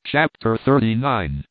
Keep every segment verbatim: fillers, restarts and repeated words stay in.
Chapter thirty-nine.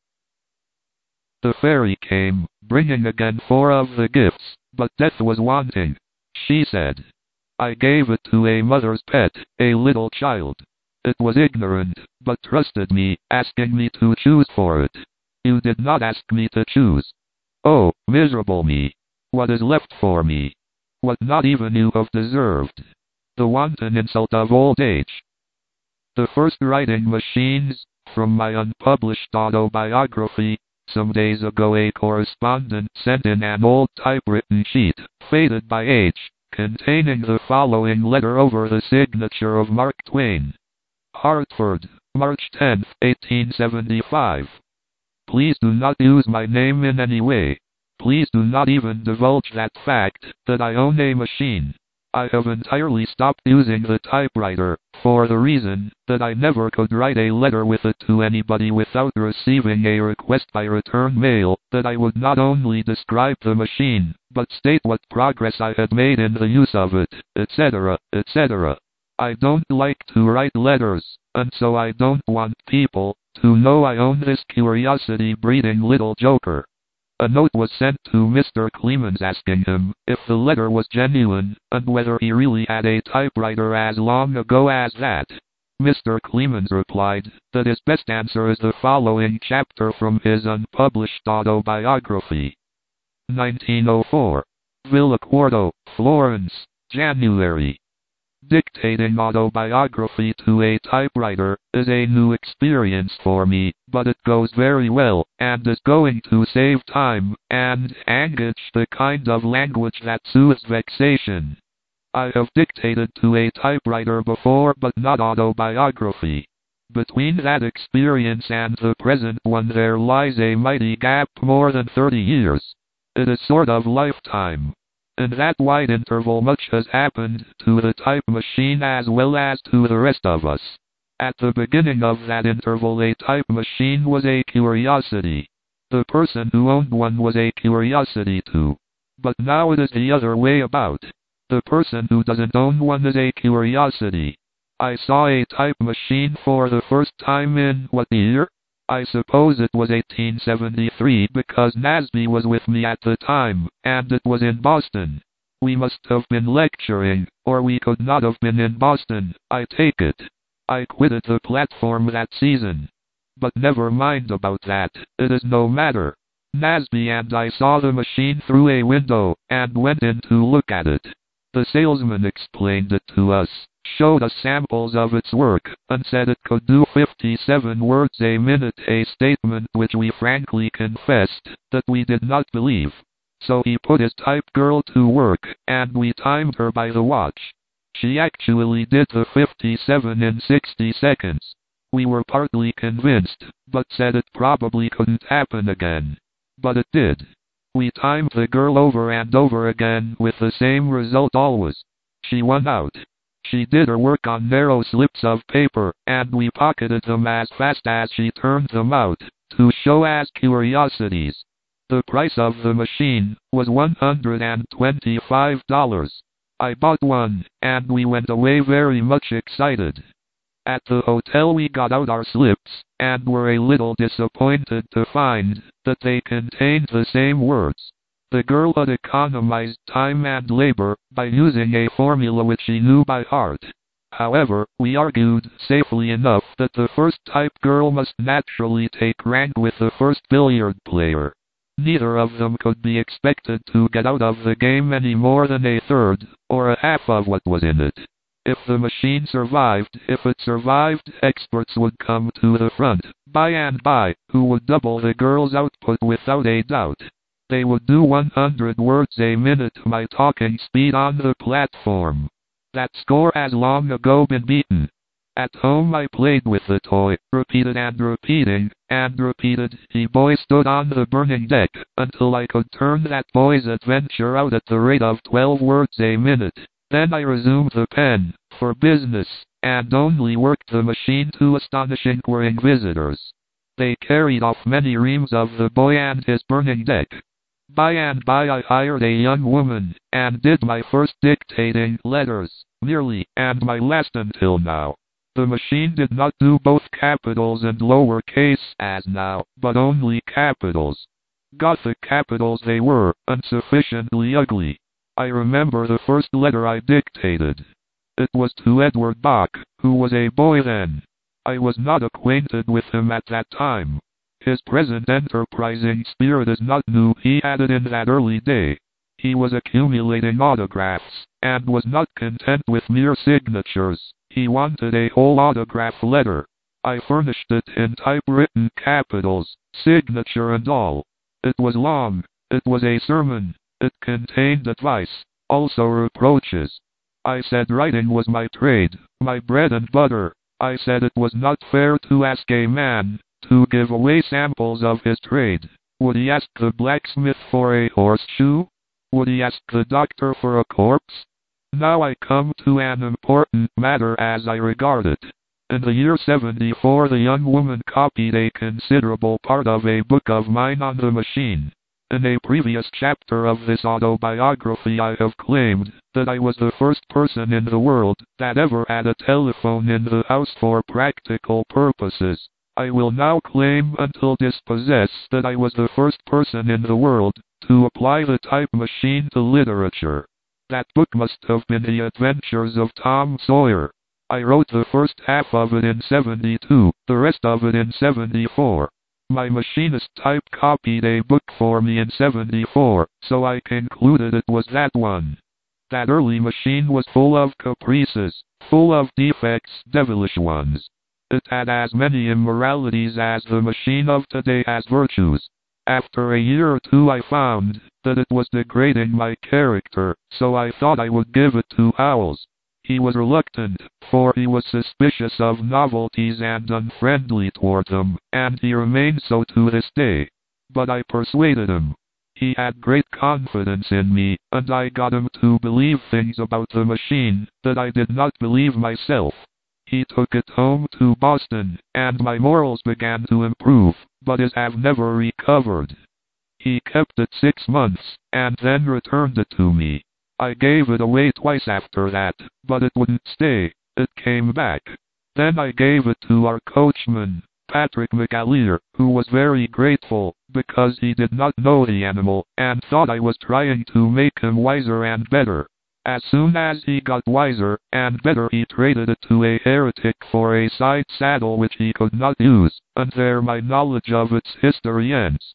The fairy came, bringing again four of the gifts, but Death was wanting. She said, "I gave it to a mother's pet, a little child. It was ignorant, but trusted me, asking me to choose for it. You did not ask me to choose. Oh, miserable me! What is left for me? What not even you have deserved. The wanton insult of old age." The first writing machines. From my unpublished autobiography. Some days ago a correspondent sent in an old typewritten sheet, faded by age, containing the following letter over the signature of Mark Twain. Hartford, March tenth, eighteen seventy-five. Please do not use my name in any way. Please do not even divulge that fact, that I own a machine. I have entirely stopped using the typewriter, for the reason that I never could write a letter with it to anybody without receiving a request by return mail, that I would not only describe the machine, but state what progress I had made in the use of it, et cetera, et cetera. I don't like to write letters, and so I don't want people to know I own this curiosity-breeding little joker. A note was sent to Mister Clemens asking him if the letter was genuine, and whether he really had a typewriter as long ago as that. Mister Clemens replied that his best answer is the following chapter from his unpublished autobiography. nineteen oh four. Villa Quarto, Florence, January. Dictating autobiography to a typewriter is a new experience for me, but it goes very well, and is going to save time, and engage the kind of language that soothes vexation. I have dictated to a typewriter before, but not autobiography. Between that experience and the present one there lies a mighty gap, more than thirty years. It is sort of lifetime. In that wide interval much has happened to the type machine as well as to the rest of us. At the beginning of that interval a type machine was a curiosity. The person who owned one was a curiosity too. But now it is the other way about. The person who doesn't own one is a curiosity. I saw a type machine for the first time in what year? I suppose it was eighteen seventy-three because Nasby was with me at the time, and it was in Boston. We must have been lecturing, or we could not have been in Boston, I take it. I quitted the platform that season. But never mind about that, it is no matter. Nasby and I saw the machine through a window, and went in to look at it. The salesman explained it to us, showed us samples of its work, and said it could do fifty-seven words a minute, a statement which we frankly confessed that we did not believe. So he put his type girl to work, and we timed her by the watch. She actually did the fifty-seven in sixty seconds. We were partly convinced, but said it probably couldn't happen again. But it did. We timed the girl over and over again with the same result always. She won out. She did her work on narrow slips of paper, and we pocketed them as fast as she turned them out, to show as curiosities. The price of the machine was one hundred twenty-five dollars. I bought one, and we went away very much excited. At the hotel we got out our slips, and were a little disappointed to find that they contained the same words. The girl had economized time and labor by using a formula which she knew by heart. However, we argued safely enough that the first type girl must naturally take rank with the first billiard player. Neither of them could be expected to get out of the game any more than a third, or a half of what was in it. If the machine survived, if it survived, experts would come to the front, by and by, who would double the girl's output without a doubt. They would do one hundred words a minute, my talking speed on the platform. That score has long ago been beaten. At home I played with the toy, repeated and repeating, and repeated, "The boy stood on the burning deck," until I could turn that boy's adventure out at the rate of twelve words a minute. Then I resumed the pen, for business, and only worked the machine to astonish inquiring visitors. They carried off many reams of the boy and his burning deck. By and by I hired a young woman, and did my first dictating letters, nearly, and my last until now. The machine did not do both capitals and lowercase as now, but only capitals. Gothic capitals they were, and sufficiently ugly. I remember the first letter I dictated. It was to Edward Bach, who was a boy then. I was not acquainted with him at that time. His present enterprising spirit is not new, he had it in that early day. He was accumulating autographs, and was not content with mere signatures. He wanted a whole autograph letter. I furnished it in typewritten capitals, signature and all. It was long. It was a sermon. It contained advice, also reproaches. I said writing was my trade, my bread and butter. I said it was not fair to ask a man to give away samples of his trade. Would he ask the blacksmith for a horseshoe? Would he ask the doctor for a corpse? Now I come to an important matter as I regard it. In the year seventy-four the young woman copied a considerable part of a book of mine on the machine. In a previous chapter of this autobiography I have claimed that I was the first person in the world that ever had a telephone in the house for practical purposes. I will now claim until dispossessed that I was the first person in the world to apply the type machine to literature. That book must have been The Adventures of Tom Sawyer. I wrote the first half of it in seventy-two, the rest of it in seventy-four. My machinist type copied a book for me in seventy-four, so I concluded it was that one. That early machine was full of caprices, full of defects, devilish ones. It had as many immoralities as the machine of today has virtues. After a year or two I found that it was degrading my character, so I thought I would give it to Howells. He was reluctant, for he was suspicious of novelties and unfriendly toward them, and he remains so to this day. But I persuaded him. He had great confidence in me, and I got him to believe things about the machine that I did not believe myself. He took it home to Boston, and my morals began to improve, but his have never recovered. He kept it six months, and then returned it to me. I gave it away twice after that, but it wouldn't stay. It came back. Then I gave it to our coachman, Patrick McAleer, who was very grateful, because he did not know the animal, and thought I was trying to make him wiser and better. As soon as he got wiser and better he traded it to a heretic for a side saddle which he could not use, and there my knowledge of its history ends.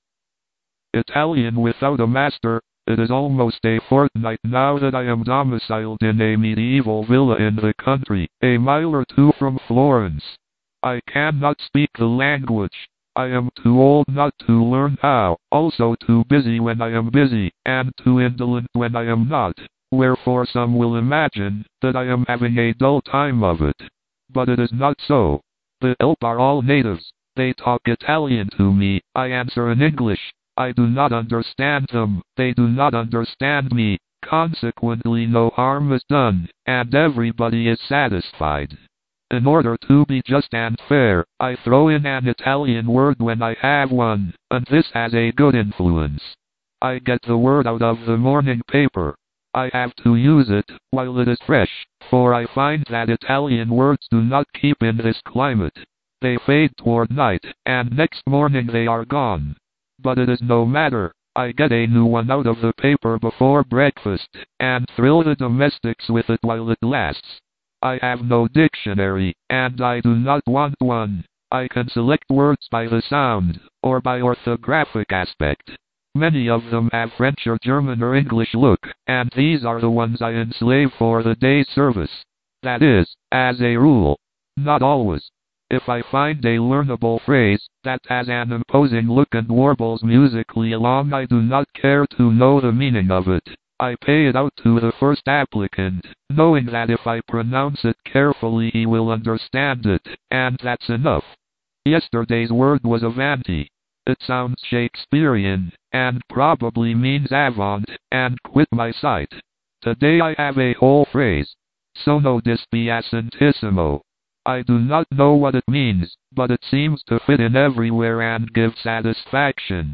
Italian without a master. It is almost a fortnight now that I am domiciled in a medieval villa in the country, a mile or two from Florence. I cannot speak the language. I am too old not to learn how, also too busy when I am busy, and too indolent when I am not. Wherefore some will imagine that I am having a dull time of it. But it is not so. The help are all natives. They talk Italian to me, I answer in English. I do not understand them, they do not understand me, consequently no harm is done, and everybody is satisfied. In order to be just and fair, I throw in an Italian word when I have one, and this has a good influence. I get the word out of the morning paper. I have to use it while it is fresh, for I find that Italian words do not keep in this climate. They fade toward night, and next morning they are gone. But it is no matter. I get a new one out of the paper before breakfast, and thrill the domestics with it while it lasts. I have no dictionary, and I do not want one. I can select words by the sound, or by orthographic aspect. Many of them have French or German or English look, and these are the ones I enslave for the day's service. That is, as a rule. Not always. If I find a learnable phrase that has an imposing look and warbles musically along, I do not care to know the meaning of it. I pay it out to the first applicant, knowing that if I pronounce it carefully he will understand it, and that's enough. Yesterday's word was Avanti. It sounds Shakespearean, and probably means avant, and quit my sight. Today I have a whole phrase. Sono dispiacentissimo. I do not know what it means, but it seems to fit in everywhere and give satisfaction.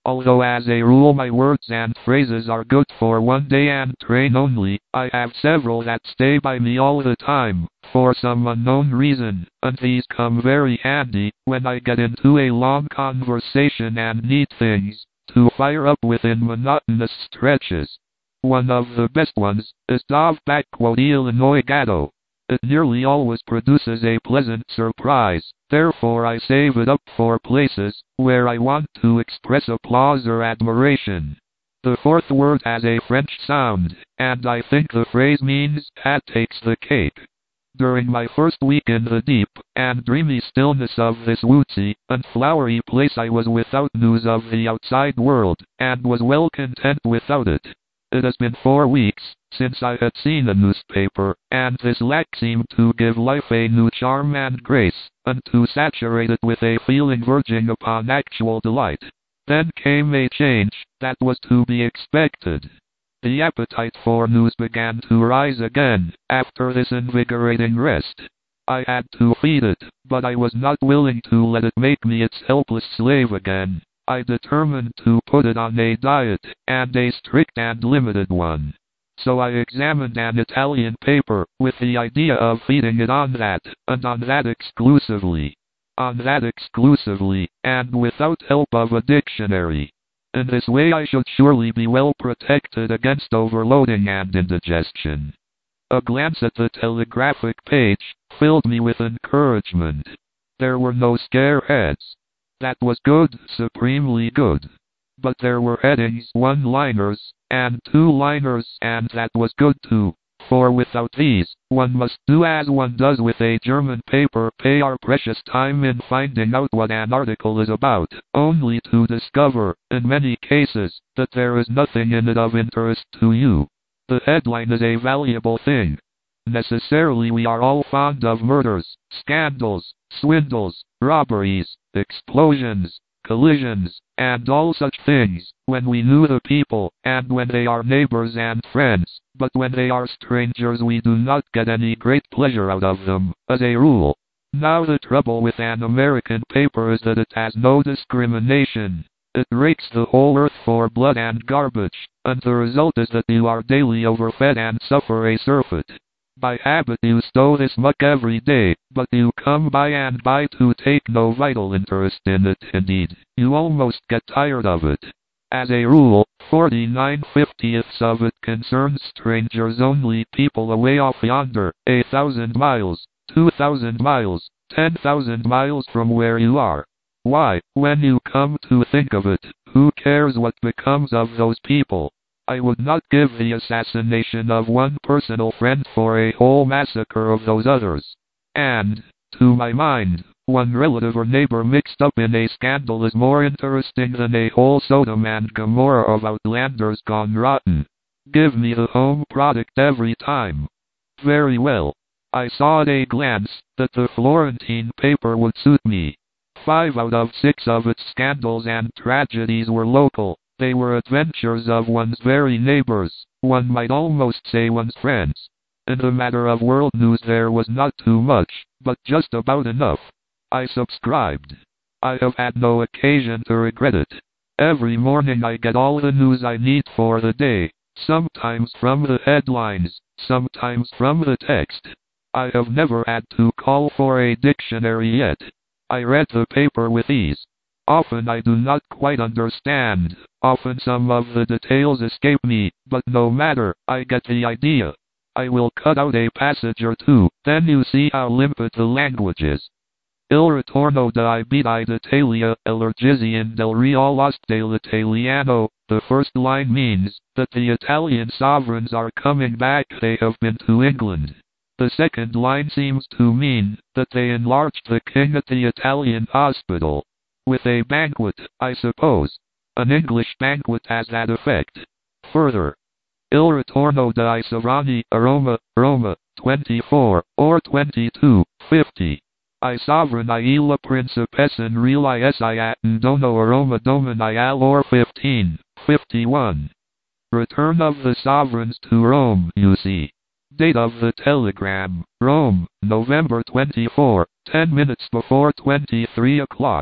Although as a rule my words and phrases are good for one day and train only, I have several that stay by me all the time, for some unknown reason, and these come very handy when I get into a long conversation and need things to fire up within monotonous stretches. One of the best ones is Dov backquote Illinois Gatto. It nearly always produces a pleasant surprise, therefore I save it up for places where I want to express applause or admiration. The fourth word has a French sound, and I think the phrase means "hat takes the cake." During my first week in the deep and dreamy stillness of this woodsy and flowery place I was without news of the outside world, and was well content without it. It has been four weeks since I had seen a newspaper, and this lack seemed to give life a new charm and grace, and to saturate it with a feeling verging upon actual delight. Then came a change that was to be expected. The appetite for news began to rise again, after this invigorating rest. I had to feed it, but I was not willing to let it make me its helpless slave again. I determined to put it on a diet, and a strict and limited one. So I examined an Italian paper, with the idea of feeding it on that, and on that exclusively. On that exclusively, and without help of a dictionary. In this way I should surely be well protected against overloading and indigestion. A glance at the telegraphic page filled me with encouragement. There were no scare heads. That was good, supremely good. But there were headings, one-liners, and two-liners, and that was good too. For without these, one must do as one does with a German paper, pay our precious time in finding out what an article is about, only to discover, in many cases, that there is nothing in it of interest to you. The headline is a valuable thing. Necessarily we are all fond of murders, scandals, swindles, robberies, explosions, collisions, and all such things, when we knew the people, and when they are neighbors and friends, but when they are strangers we do not get any great pleasure out of them, as a rule. Now the trouble with an American paper is that it has no discrimination. It rakes the whole earth for blood and garbage, and the result is that you are daily overfed and suffer a surfeit. By habit you stow this muck every day, but you come by and by to take no vital interest in it. Indeed, you almost get tired of it. As a rule, forty-nine fiftieths of it concerns strangers only, people away off yonder, a thousand miles, two thousand miles, ten thousand miles from where you are. Why, when you come to think of it, who cares what becomes of those people? I would not give the assassination of one personal friend for a whole massacre of those others. And, to my mind, one relative or neighbor mixed up in a scandal is more interesting than a whole Sodom and Gomorrah of outlanders gone rotten. Give me the home product every time. Very well. I saw at a glance that the Florentine paper would suit me. Five out of six of its scandals and tragedies were local. They were adventures of one's very neighbors, one might almost say one's friends. In the matter of world news there was not too much, but just about enough. I subscribed. I have had no occasion to regret it. Every morning I get all the news I need for the day, sometimes from the headlines, sometimes from the text. I have never had to call for a dictionary yet. I read the paper with ease. Often I do not quite understand, often some of the details escape me, but no matter, I get the idea. I will cut out a passage or two, then you see how limpid the language is. Il ritorno dei Bedi d'Italia, Elargizione del Real Oste l'Italiano. The first line means that the Italian sovereigns are coming back, they have been to England. The second line seems to mean that they enlarged the king at the Italian hospital. With a banquet, I suppose. An English banquet has that effect. Further, Il ritorno dei sovrani a Roma, Roma, twenty-four, or twenty-two, fifty. I sovrani la principessa in reali si attendono a Roma domini all'or fifteen, fifty-one. Return of the sovereigns to Rome, you see. Date of the telegram, Rome, November twenty-fourth, ten minutes before twenty-three o'clock.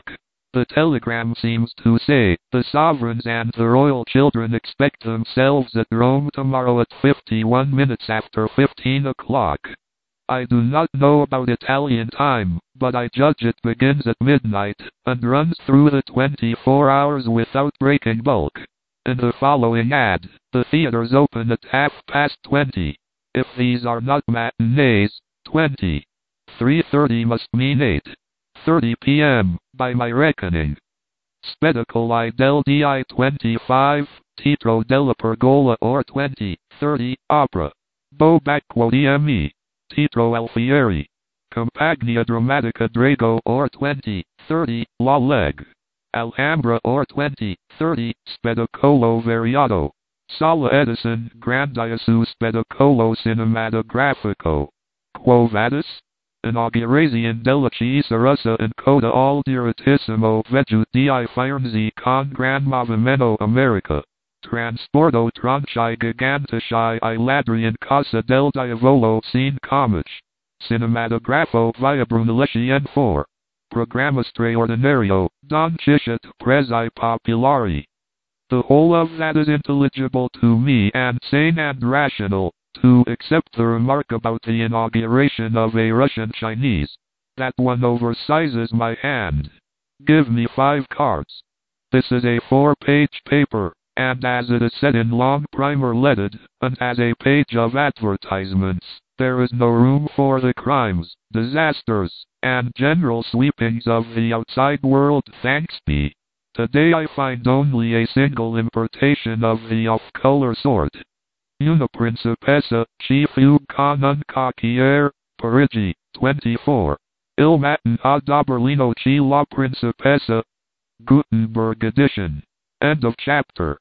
The telegram seems to say, the sovereigns and the royal children expect themselves at Rome tomorrow at fifty-one minutes after fifteen o'clock. I do not know about Italian time, but I judge it begins at midnight, and runs through the twenty-four hours without breaking bulk. In the following ad, the theaters open at half past twenty. If these are not matinees, twenty. three thirty must mean eight thirty p m, by my reckoning. Spettacoli del Di twenty-five, Teatro della Pergola or twenty thirty, Opera. Bo Bacquo D M E. Teatro Alfieri. Compagnia Drammatica Drago or twenty thirty, La Leg. Alhambra or twenty thirty, Spettacolo Variato. Sala Edison, Grandioso Spettacolo Cinematografico. Quo vadis? Inaugurazione della Chiesa Russa in coda al direttissimo veggio di Firenze con gran movimento America. Transporto tronci gigantici I ladri in casa del diavolo scene comici. Cinematografo via Brunelleschi N four. Programma straordinario, Don Cicciat Prezi Popolari. The whole of that is intelligible to me and sane and rational, to accept the remark about the inauguration of a Russian Chinese. That one oversizes my hand. Give me five cards. This is a four-page paper, and as it is set in long primer-leaded, and as a page of advertisements, there is no room for the crimes, disasters, and general sweepings of the outside world, thanks be. Today I find only a single importation of the off-color sort. Una principessa, ci fu con un cocchiere, Parigi, twenty-four. Il matin a Berlino ci la principessa. Gutenberg edition. End of chapter.